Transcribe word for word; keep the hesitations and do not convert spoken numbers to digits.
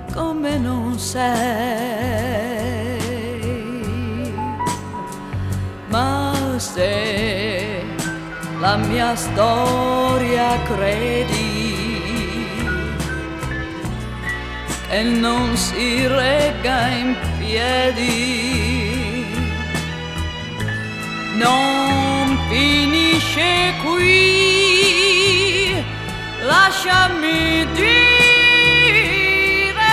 come non sei. Ma se la mia storia credi che non si regga in piedi, non finisce qui, lasciami dire